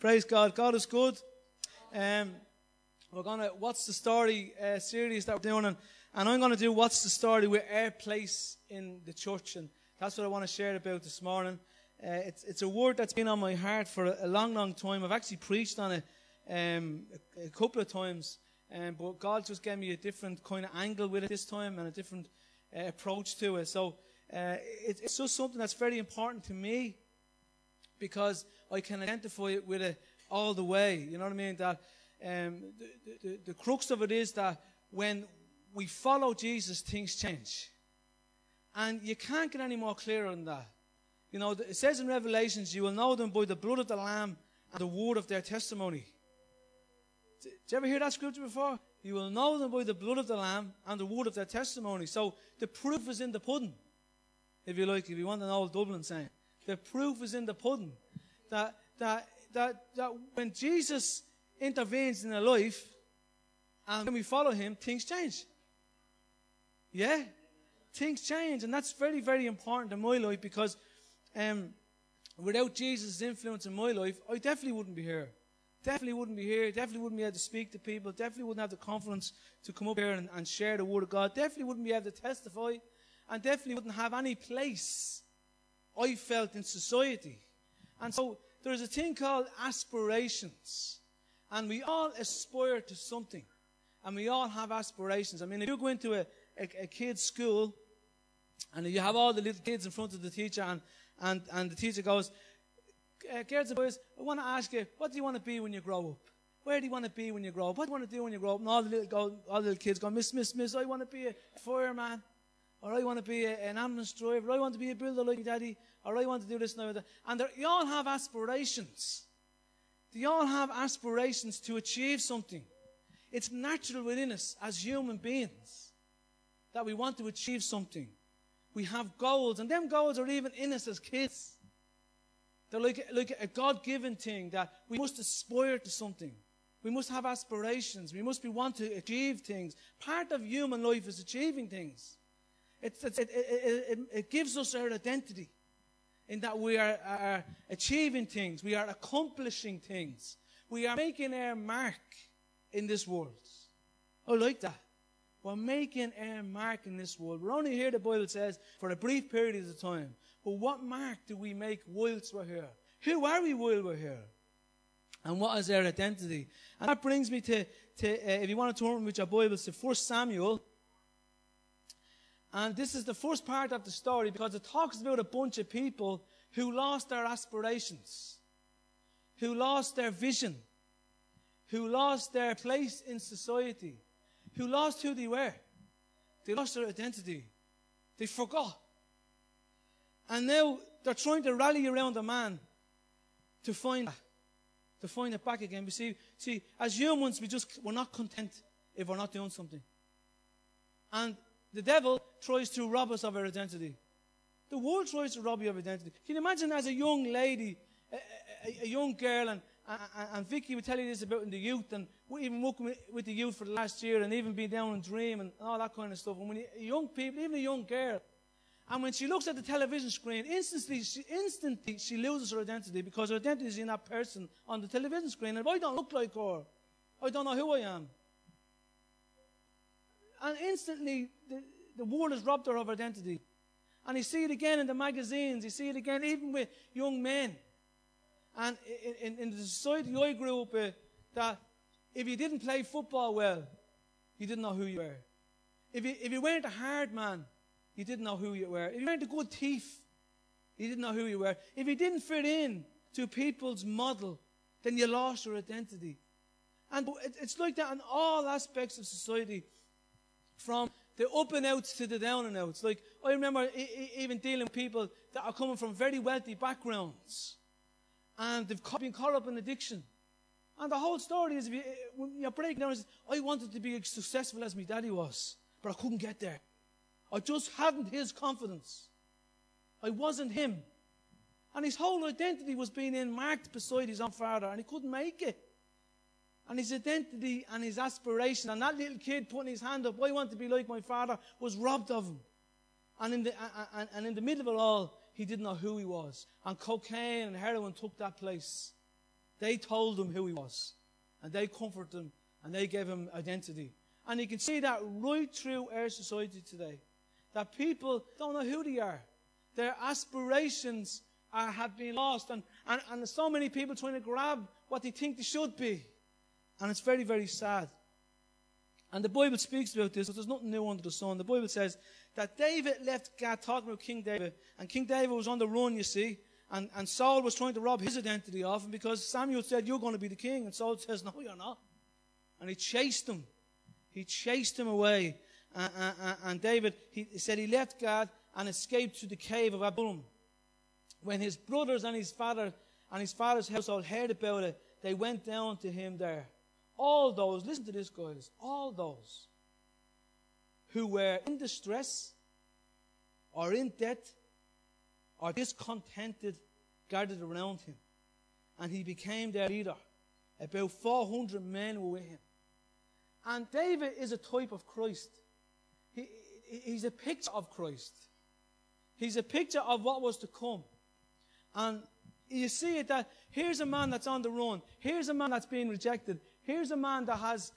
Praise God. God is good. We're going to What's the Story series that we're doing. And I'm going to do What's the Story with our place in the church. And that's what I want to share about this morning. It's a word that's been on my heart for a long, long time. I've actually preached on it a couple of times. But God just gave me a different kind of angle with it this time and a different approach to it. So it's just something that's very important to me because I can identify it with it all the way. You know what I mean? That the crux of it is that when we follow Jesus, things change. And you can't get any more clearer than that. You know, it says in Revelations, you will know them by the blood of the Lamb and the word of their testimony. Did you ever hear that scripture before? You will know them by the blood of the Lamb and the word of their testimony. So the proof is in the pudding, if you like, if you want an old Dublin saying. The proof is in the pudding. That when Jesus intervenes in a life and when we follow him, things change. Yeah? Things change. And that's very, very important in my life because without Jesus' influence in my life, I definitely wouldn't be here. Definitely wouldn't be here. Definitely wouldn't be able to speak to people. Definitely wouldn't have the confidence to come up here and share the word of God. Definitely wouldn't be able to testify. And definitely wouldn't have any place I felt in society. And so there's a thing called aspirations. And we all aspire to something. And we all have aspirations. I mean, if you go into a kid's school and you have all the little kids in front of the teacher and the teacher goes, girls and boys, I want to ask you, what do you want to be when you grow up? Where do you want to be when you grow up? What do you want to do when you grow up? And all the little kids go, Miss, I want to be a fireman. Or I want to be an ambulance driver. Or I want to be a builder like Daddy. Or I want to do this and that. And they all have aspirations. They all have aspirations to achieve something. It's natural within us as human beings that we want to achieve something. We have goals. And them goals are even in us as kids. They're like a God-given thing that we must aspire to something. We must have aspirations. We must want to achieve things. Part of human life is achieving things. It gives us our identity in that we are achieving things. We are accomplishing things. We are making our mark in this world. I like that. We're making our mark in this world. We're only here, the Bible says, for a brief period of time. But what mark do we make whilst we're here? Who are we while we're here? And what is our identity? And that brings me to if you want to turn with your Bibles to 1 Samuel. And this is the first part of the story because it talks about a bunch of people who lost their aspirations, who lost their vision, who lost their place in society, who lost who they were. They lost their identity. They forgot. And now they're trying to rally around a man to find it back again. We see, as humans, we're not content if we're not doing something. And the devil tries to rob us of our identity. The world tries to rob you of identity. Can you imagine as a young lady, a young girl, and Vicky would tell you this about in the youth, and we even working with the youth for the last year, and even been down in Dream and all that kind of stuff. And when young people, even a young girl, and when she looks at the television screen, instantly she loses her identity because her identity is in that person on the television screen. And if I don't look like her, I don't know who I am. And instantly, the world has robbed her of identity. And you see it again in the magazines. You see it again even with young men. And in the society I grew up with, that if you didn't play football well, you didn't know who you were. If you weren't a hard man, you didn't know who you were. If you weren't a good thief, you didn't know who you were. If you didn't fit in to people's model, then you lost your identity. And it's like that in all aspects of society. From the up and outs to the down and outs. Like, I remember even dealing with people that are coming from very wealthy backgrounds. And they've been caught up in addiction. And the whole story is, when you're breaking down, I wanted to be as successful as my daddy was. But I couldn't get there. I just hadn't his confidence. I wasn't him. And his whole identity was being marked beside his own father. And he couldn't make it. And his identity and his aspiration, and that little kid putting his hand up, I want to be like my father, was robbed of him. And in the middle of it all, he didn't know who he was. And cocaine and heroin took that place. They told him who he was. And they comforted him. And they gave him identity. And you can see that right through our society today. That people don't know who they are. Their aspirations have been lost. And there's so many people trying to grab what they think they should be. And it's very, very sad. And the Bible speaks about this, but there's nothing new under the sun. The Bible says that David left Gath, talking about King David. And King David was on the run, you see. And Saul was trying to rob his identity off him because Samuel said, you're going to be the king. And Saul says, no, you're not. And he chased him. He chased him away. And David, he said he left Gath and escaped to the cave of Adullam. When his brothers and his father's household heard about it, they went down to him there. All those, listen to this, guys, all those who were in distress or in debt or discontented gathered around him. And he became their leader. About 400 men were with him. And David is a type of Christ. He's a picture of Christ. He's a picture of what was to come. And you see it that here's a man that's on the run. Here's a man that's being rejected. Here's a man that has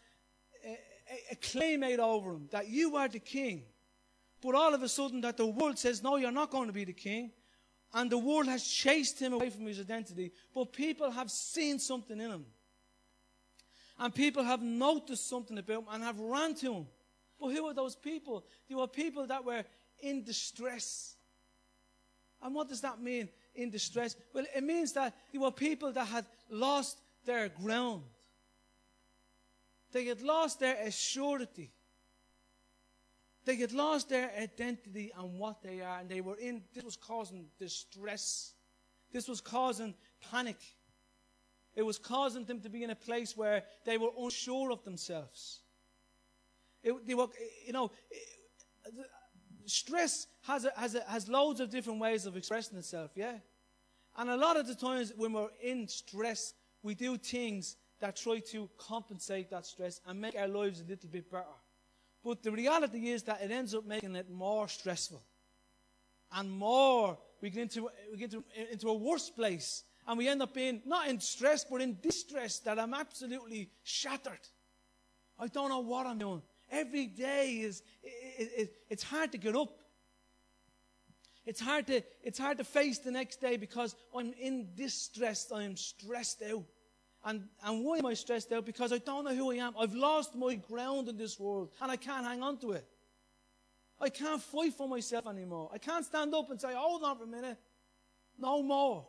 a claim made over him, that you are the king. But all of a sudden that the world says, no, you're not going to be the king. And the world has chased him away from his identity. But people have seen something in him. And people have noticed something about him and have ran to him. But who are those people? They were people that were in distress. And what does that mean, in distress? Well, it means that they were people that had lost their ground. They had lost their assurity. They had lost their identity and what they are. And they were in, this was causing distress. This was causing panic. It was causing them to be in a place where they were unsure of themselves. Stress has loads of different ways of expressing itself, yeah? And a lot of the times when we're in stress, we do things that try to compensate that stress and make our lives a little bit better. But the reality is that it ends up making it more stressful. And more, we get into a worse place. And we end up being, not in stress, but in distress, that I'm absolutely shattered. I don't know what I'm doing. Every day it's hard to get up. It's hard to face the next day because I'm in distress. I'm stressed out. And why am I stressed out? Because I don't know who I am. I've lost my ground in this world and I can't hang on to it. I can't fight for myself anymore. I can't stand up and say, hold on for a minute. No more.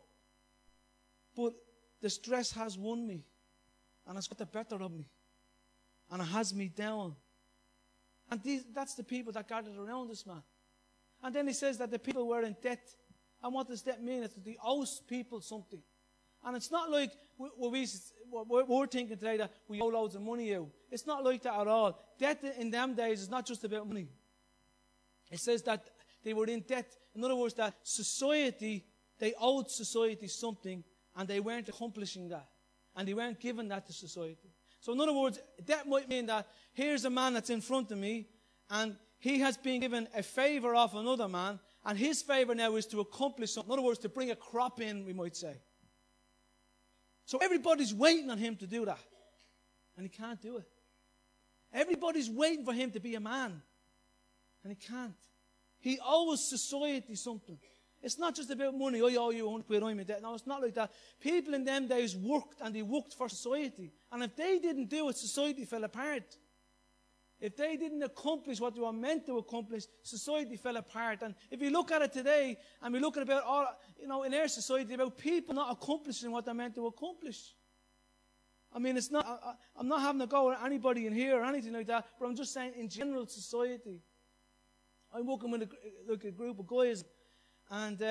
But the stress has won me. And it's got the better of me. And it has me down. And that's the people that gathered around this man. And then he says that the people were in debt. And what does that mean? It's that they owe people something. And it's not like we're thinking today that we owe loads of money out. It's not like that at all. Debt in them days is not just about money. It says that they were in debt. In other words, that society, they owed society something. And they weren't accomplishing that. And they weren't giving that to society. So in other words, that might mean that here's a man that's in front of me, and he has been given a favor off another man, and his favor now is to accomplish something. In other words, to bring a crop in, we might say. So everybody's waiting on him to do that. And he can't do it. Everybody's waiting for him to be a man. And he can't. He owes society something. It's not just about money. I owe you 100 quid, I'm in debt. No, it's not like that. People in them days worked, and they worked for society. And if they didn't do it, society fell apart. If they didn't accomplish what they were meant to accomplish, society fell apart. And if you look at it today, and we look at about all, in our society, about people not accomplishing what they're meant to accomplish. I mean, it's not, I'm not having to go at anybody in here or anything like that, but I'm just saying in general society. I'm working with a group of guys. And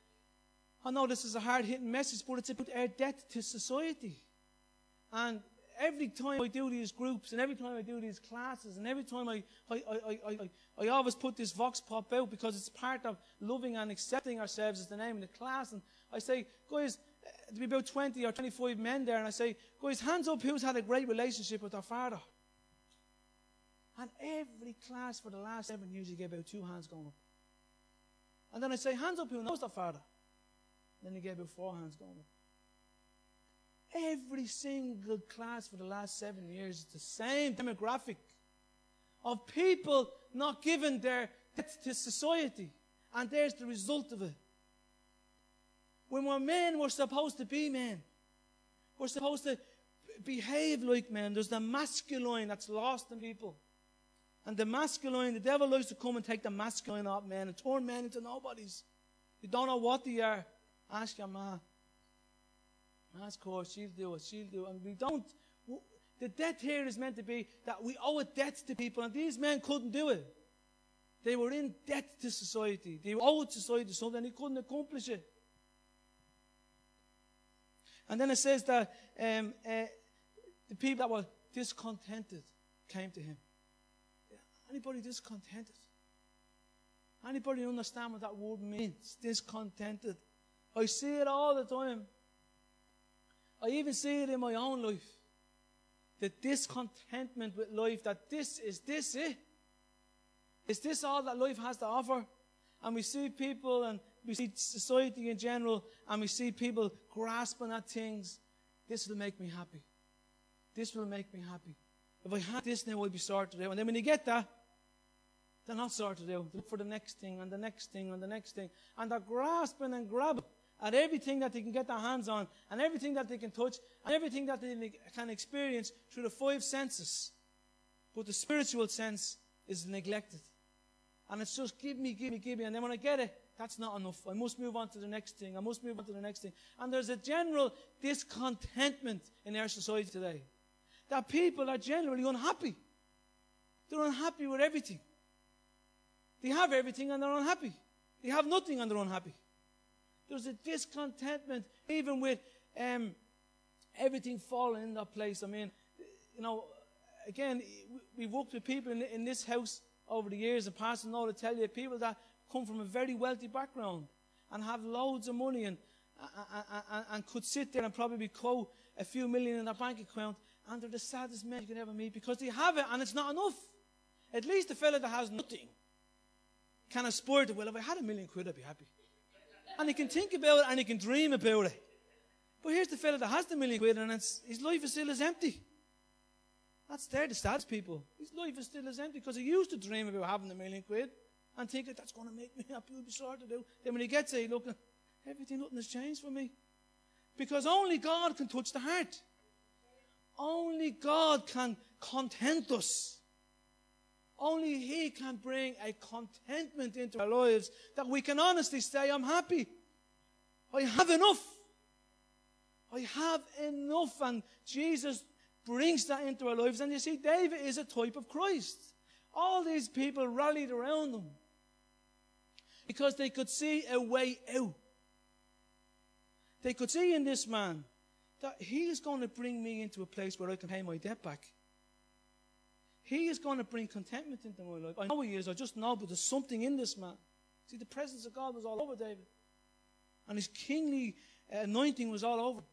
I know this is a hard-hitting message, but it's about our debt to society. And every time I do these groups, and every time I do these classes, and every time I always put this vox pop out because it's part of loving and accepting ourselves as the name of the class. And I say, guys, there'll be about 20 or 25 men there, and I say, guys, hands up who's had a great relationship with their father. And every class for the last 7 years, you get about 2 hands going up. And then I say, hands up who knows their father. Then you get about 4 hands going up. Every single class for the last 7 years is the same demographic of people not giving their debt to society. And there's the result of it. When we're men, we're supposed to be men. We're supposed to behave like men. There's the masculine that's lost in people. And the masculine, the devil likes to come and take the masculine off men and turn men into nobodies. You don't know what they are. Ask your ma. Ask her, she'll do it, she'll do it. And we don't. The debt here is meant to be that we owe a debt to people, and these men couldn't do it. They were in debt to society. They owed society something, and they couldn't accomplish it. And then it says that the people that were discontented came to him. Anybody discontented? Anybody understand what that word means? Discontented. I see it all the time. I even see it in my own life. The discontentment with life, that this it? Is this all that life has to offer? And we see people, and we see society in general, and we see people grasping at things. This will make me happy. This will make me happy. If I had this, now I'll be sorted out. And then when you get that, they're not sorted out. They look for the next thing, and the next thing, and the next thing. And they're grasping and grabbing at everything that they can get their hands on, and everything that they can touch, and everything that they can experience through the 5 senses. But the spiritual sense is neglected. And it's just give me. And then when I get it, that's not enough. I must move on to the next thing. I must move on to the next thing. And there's a general discontentment in our society today. That people are generally unhappy. They're unhappy with everything. They have everything and they're unhappy. They have nothing and they're unhappy. There's a discontentment even with everything falling in that place. I mean, you know, again, we've worked with people in this house over the years, and Pastor Noel will tell you, people that come from a very wealthy background and have loads of money and could sit there and probably quote a few million in their bank account, and they're the saddest men you can ever meet because they have it and it's not enough. At least the fella that has nothing can aspire to, well, if I had £1 million, I'd be happy. And he can think about it and he can dream about it. But here's the fella that has the £1 million and his life is still as empty. They're the saddest people. His life is still as empty because he used to dream about having £1 million and think that that's going to make me happy, I'll be sorted out. Then when he gets it, nothing has changed for me. Because only God can touch the heart. Only God can content us. Only He can bring a contentment into our lives that we can honestly say, I'm happy. I have enough. I have enough. And Jesus brings that into our lives. And you see, David is a type of Christ. All these people rallied around him because they could see a way out. They could see in this man that he is going to bring me into a place where I can pay my debt back. He is going to bring contentment into my life. I know he is, I just know, but there's something in this man. See, the presence of God was all over David. And his kingly anointing was all over.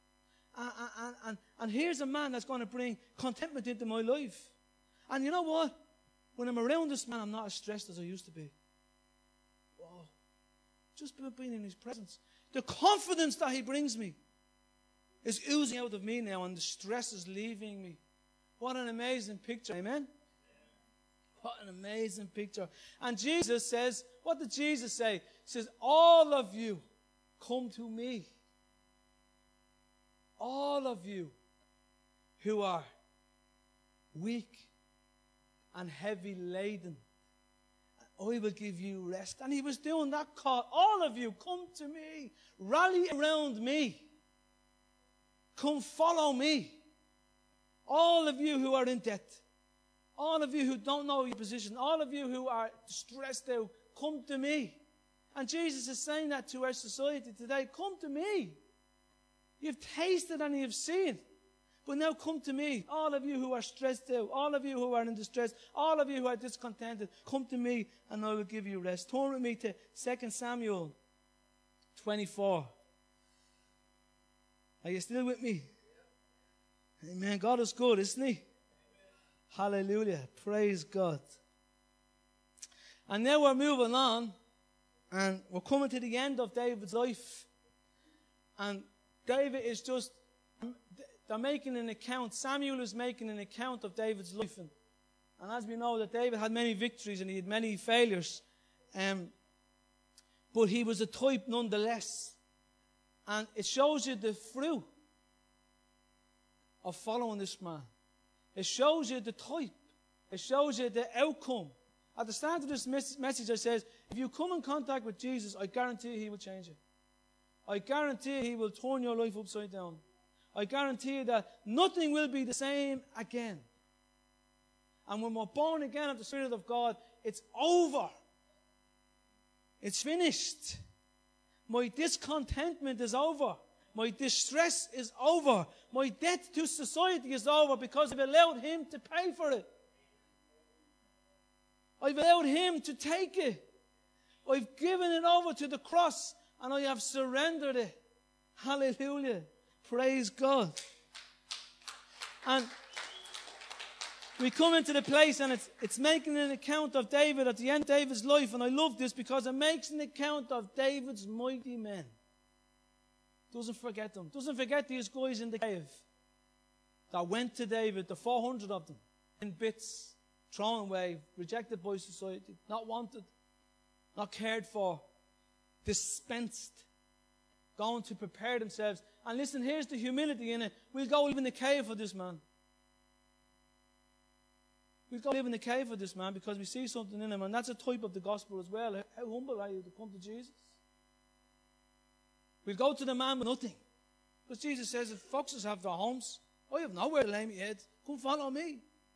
And here's a man that's going to bring contentment into my life. And you know what? When I'm around this man, I'm not as stressed as I used to be. Wow. Just being in his presence. The confidence that he brings me is oozing out of me now, and the stress is leaving me. What an amazing picture. Amen? What an amazing picture. And Jesus says, what did Jesus say? He says, all of you come to me. All of you who are weak and heavy laden, I will give you rest. And he was doing that call. All of you, come to me. Rally around me. Come follow me. All of you who are in debt. All of you who don't know your position. All of you who are stressed out. Come to me. And Jesus is saying that to our society today. Come to me. You've tasted and you've seen. But now come to me. All of you who are stressed out. All of you who are in distress. All of you who are discontented. Come to me and I will give you rest. Turn with me to 2 Samuel 24. Are you still with me? Amen. God is good, isn't He? Hallelujah. Praise God. And now we're moving on. And we're coming to the end of David's life. And David is just they're making an account. Samuel is making an account of David's life. And as we know that David had many victories and he had many failures. But he was a type nonetheless. And it shows you the fruit of following this man. It shows you the type. It shows you the outcome. At the start of this message, I says, if you come in contact with Jesus, I guarantee he will change it. I guarantee he will turn your life upside down. I guarantee you that nothing will be the same again. And when we're born again of the Spirit of God, it's over. It's finished. My discontentment is over. My distress is over. My debt to society is over because I've allowed him to pay for it. I've allowed him to take it. I've given it over to the cross and I have surrendered it. Hallelujah. Praise God. And we come into the place and it's making an account of David at the end of David's life. And I love this because it makes an account of David's mighty men. Doesn't forget them. Doesn't forget these guys in the cave that went to David, the 400 of them, in bits, thrown away, rejected by society, not wanted, not cared for, dispensed, going to prepare themselves. And listen, here's the humility in it. We'll go live in the cave for this man. We'll go live in the cave for this man because we see something in him. And that's a type of the gospel as well. How humble are you to come to Jesus? We'll go to the man with nothing. Because Jesus says, if foxes have their homes, I have nowhere to lay my head. Come follow me.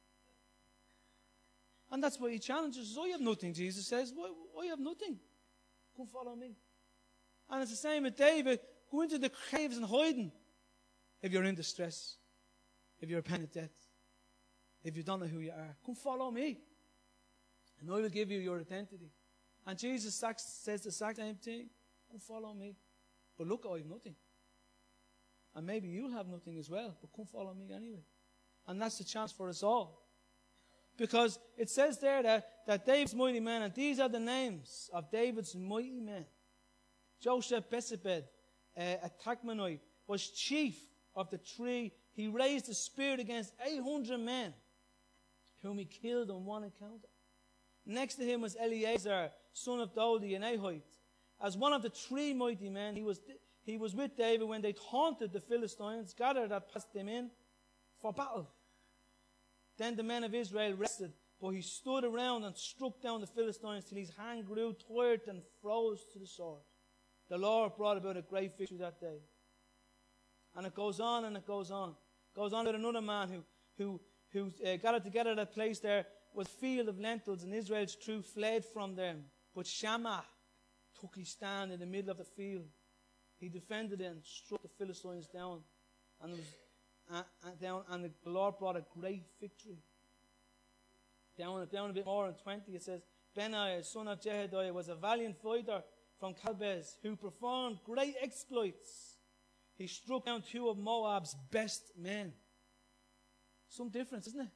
And that's why he challenges us. I have nothing, Jesus says. I have nothing. Come follow me. And it's the same with David. Go into the caves and hiding. If you're in distress. If you're a pen of debt. If you don't know who you are. Come follow me. And I will give you your identity. And Jesus says the exact same thing. Come follow me. But look, I have nothing. And maybe you'll have nothing as well. But come follow me anyway. And that's the chance for us all. Because it says there that David's mighty men, and these are the names of David's mighty men. Josheb-Basshebed, a Tachmonite, was chief of the three. He raised a spear against 800 men, whom he killed on one encounter. Next to him was Eleazar, son of Dodi, an Ahite. As one of the three mighty men, he was with David when they taunted the Philistines, gathered that passed them in for battle. Then the men of Israel rested, but he stood around and struck down the Philistines till his hand grew tired and froze to the sword. The Lord brought about a great victory that day. And it goes on and it goes on. It goes on with another man who gathered together at that place there was a field of lentils, and Israel's troops fled from them. But Shammah took his stand in the middle of the field. He defended it and struck the Philistines down. And the Lord brought a great victory. Down a bit more in 20 it says, Benaiah, son of Jehoiada, was a valiant fighter from Calbez who performed great exploits. He struck down two of Moab's best men. Some difference, isn't it?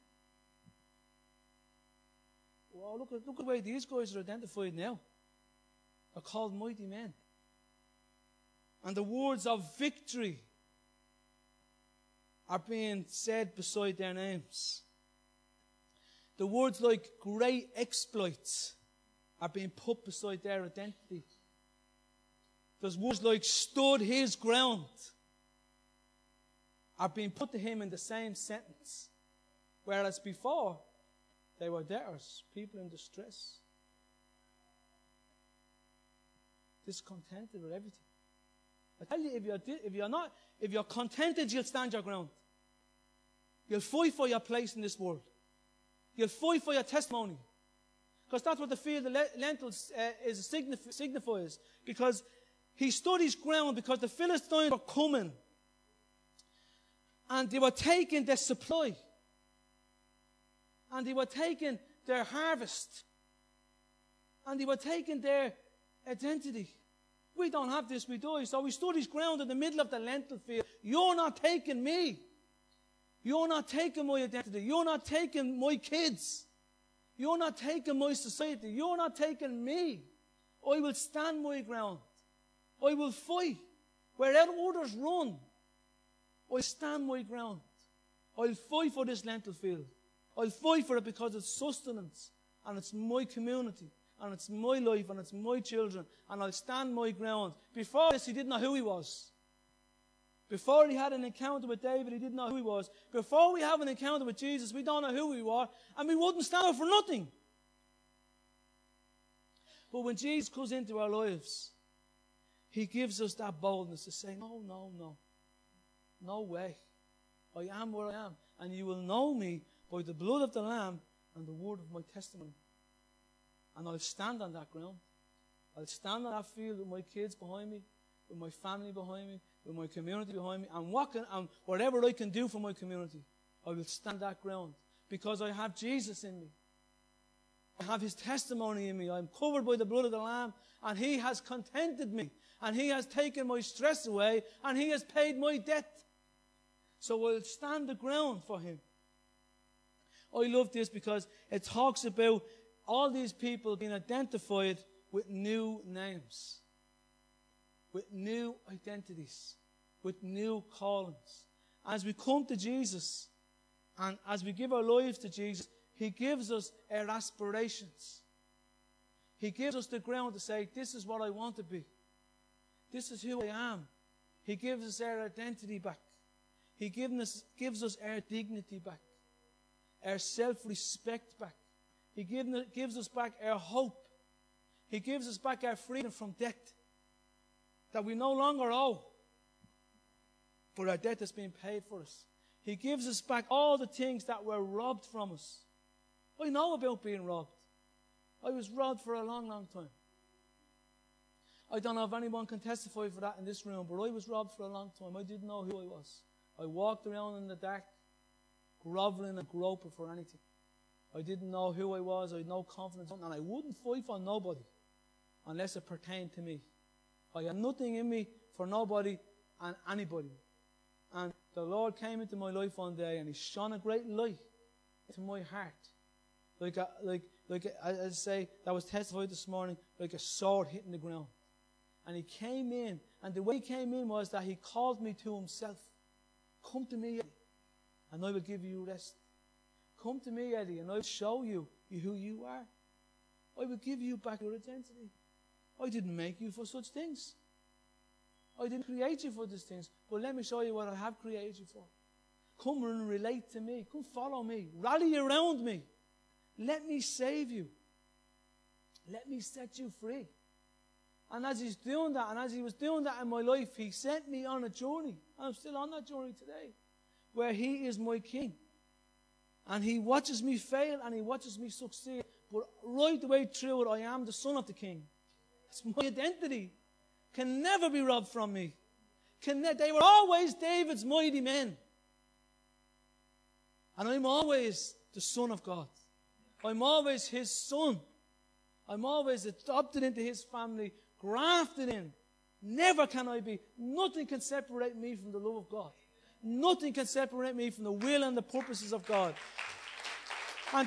Wow, look at the way these guys are identified now. They're called mighty men. And the words of victory are being said beside their names. The words like great exploits are being put beside their identity. There's words like stood his ground are being put to him in the same sentence. Whereas before, they were debtors, people in distress. Discontented with everything. I tell you, if you're contented, you'll stand your ground. You'll fight for your place in this world. You'll fight for your testimony. Because that's what the field of lentils signifies. Because he stood his ground because the Philistines were coming. And they were taking their supply. And they were taking their harvest. And they were taking their identity. We don't have this, we die. So he stood his ground in the middle of the lentil field. You're not taking me. You're not taking my identity. You're not taking my kids. You're not taking my society. You're not taking me. I will stand my ground. I will fight. Where others run, I'll stand my ground. I'll fight for this lentil field. I'll fight for it because it's sustenance, and it's my community, and it's my life, and it's my children, and I'll stand my ground. Before this, he didn't know who he was. Before he had an encounter with David, he didn't know who he was. Before we have an encounter with Jesus, we don't know who we are, and we wouldn't stand up for nothing. But when Jesus comes into our lives, he gives us that boldness to say, no, no, no. No way. I am where I am. And you will know me by the blood of the Lamb and the word of my testimony. And I'll stand on that ground. I'll stand on that field with my kids behind me, with my family behind me, with my community behind me, and whatever I can do for my community, I will stand that ground. Because I have Jesus in me. I have his testimony in me. I'm covered by the blood of the Lamb, and he has contented me, and he has taken my stress away, and he has paid my debt. So I'll stand the ground for him. I love this because it talks about all these people being identified with new names, with new identities, with new callings. As we come to Jesus, and as we give our lives to Jesus, he gives us our aspirations. He gives us the ground to say, this is what I want to be. This is who I am. He gives us our identity back. He gives us our dignity back, our self-respect back. He gives us back our hope. He gives us back our freedom from debt that we no longer owe, but our debt has been paid for us. He gives us back all the things that were robbed from us. I know about being robbed. I was robbed for a long, long time. I don't know if anyone can testify for that in this room, but I was robbed for a long time. I didn't know who I was. I walked around in the dark, groveling and groping for anything. I didn't know who I was. I had no confidence, and I wouldn't fight for nobody unless it pertained to me. I had nothing in me for nobody and anybody. And the Lord came into my life one day, and he shone a great light into my heart. Like I say, that was testified this morning, like a sword hitting the ground. And he came in, and the way he came in was that he called me to himself. Come to me, Eddie, and I will give you rest. Come to me, Eddie, and I'll show you who you are. I will give you back your identity. I didn't make you for such things. I didn't create you for these things, but let me show you what I have created you for. Come and relate to me. Come follow me. Rally around me. Let me save you. Let me set you free. And as he's doing that, and as he was doing that in my life, he sent me on a journey. And I'm still on that journey today, where he is my king. And he watches me fail, and he watches me succeed. But right the way through it, I am the son of the king. It's my identity. Can never be robbed from me. They were always David's mighty men. And I'm always the son of God. I'm always his son. I'm always adopted into his family, grafted in. Never can I be. Nothing can separate me from the love of God. Nothing can separate me from the will and the purposes of God. And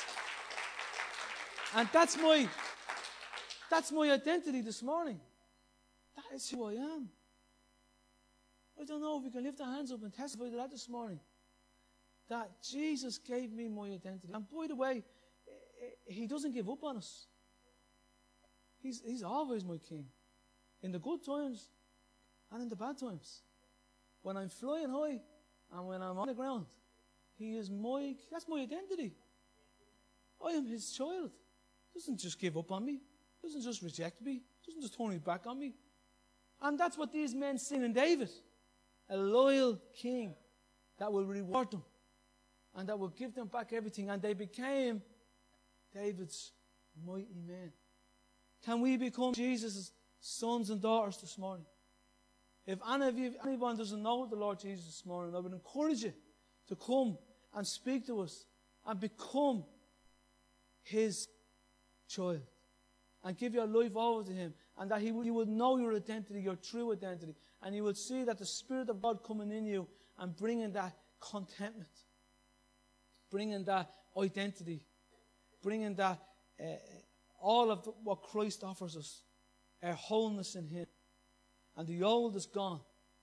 that's my identity this morning. That is who I am. I don't know if we can lift our hands up and testify to that this morning. That Jesus gave me my identity. And by the way, he doesn't give up on us. He's always my king. In the good times and in the bad times. When I'm flying high and when I'm on the ground. That's my identity. I am his child. He doesn't just give up on me. He doesn't just reject me. He doesn't just turn his back on me. And that's what these men seen in David. A loyal king that will reward them. And that will give them back everything. And they became David's mighty men. Can we become Jesus' sons and daughters this morning? If anyone doesn't know the Lord Jesus this morning, I would encourage you to come and speak to us and become his child. And give your life over to him. And that you would know your identity, your true identity. And you would see that the Spirit of God coming in you and bringing that contentment. Bringing that identity. Bringing that all of what Christ offers us. Our wholeness in him. And the old is gone.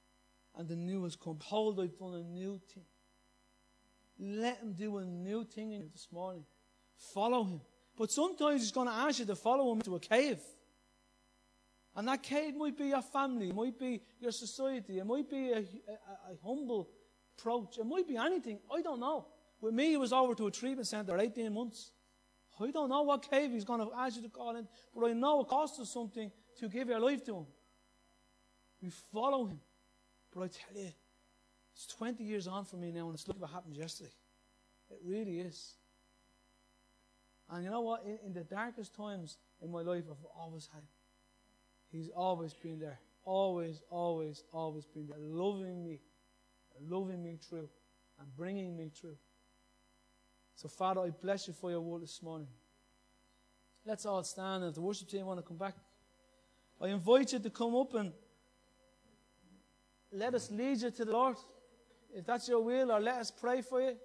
and the new has come. Behold, I've done a new thing. Let him do a new thing in you this morning. Follow him. But sometimes he's going to ask you to follow him into a cave. And that cave might be your family, it might be your society, it might be a humble approach, it might be anything. I don't know. With me, he was over to a treatment centre 18 months. I don't know what cave he's going to ask you to call in, but I know it costs us something to give your life to him. We follow him. But I tell you, it's 20 years on for me now, and it's like what happened yesterday. It really is. And you know what? In the darkest times in my life, I've always had him. He's always been there. Always, always, always been there. Loving me through, and bringing me through. So, Father, I bless you for your word this morning. Let's all stand. If the worship team want to come back, I invite you to come up and let us lead you to the Lord. If that's your will, or let us pray for you.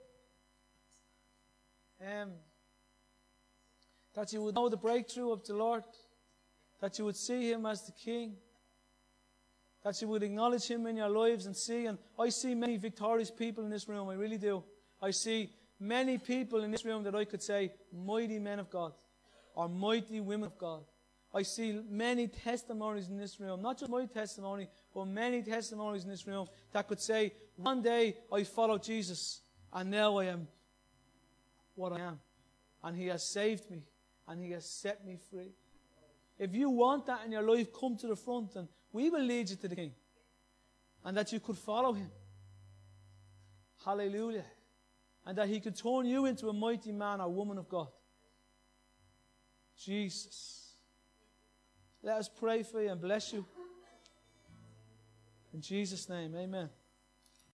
That you would know the breakthrough of the Lord. That you would see him as the King. That you would acknowledge him in your lives and see. And I see many victorious people in this room. I really do. I see many people in this room that I could say, mighty men of God. Or mighty women of God. I see many testimonies in this room. Not just my testimony, but many testimonies in this room that could say, one day I followed Jesus. And now I am what I am. And he has saved me. And he has set me free. If you want that in your life, come to the front and we will lead you to the King. And that you could follow him. Hallelujah. And that he could turn you into a mighty man or woman of God. Jesus. Let us pray for you and bless you. In Jesus' name, amen.